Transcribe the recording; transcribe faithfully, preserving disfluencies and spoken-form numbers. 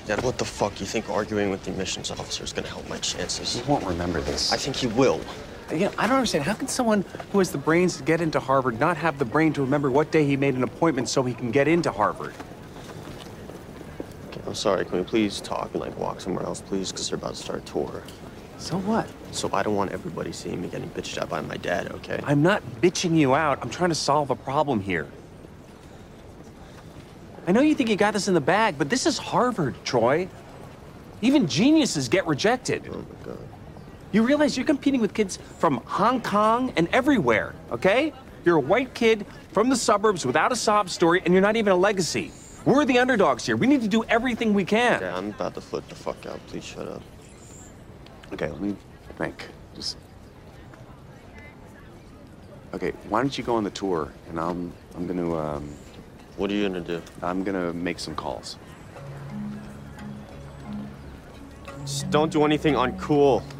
Dad, what the fuck? You think arguing with the admissions officer is gonna help my chances? He won't remember this. I think he will. You know, I don't understand. How can someone who has the brains to get into Harvard not have the brain to remember what day he made an appointment so he can get into Harvard? Okay, I'm sorry. Can we please talk and, like, walk somewhere else, please? Because they're about to start a tour. So what? So I don't want everybody seeing me getting bitched at by my dad, okay? I'm not bitching you out. I'm trying to solve a problem here. I know you think you got this in the bag, but this is Harvard, Troy. Even geniuses get rejected. Oh, my God. You realize you're competing with kids from Hong Kong and everywhere, okay? You're a white kid from the suburbs without a sob story, and you're not even a legacy. We're the underdogs here. We need to do everything we can. Dad, I'm about to flip the fuck out. Please shut up. Okay, let me think. Just... Okay, why don't you go on the tour, and I'm, I'm gonna, um... What are you gonna do? I'm gonna make some calls. Just don't do anything uncool.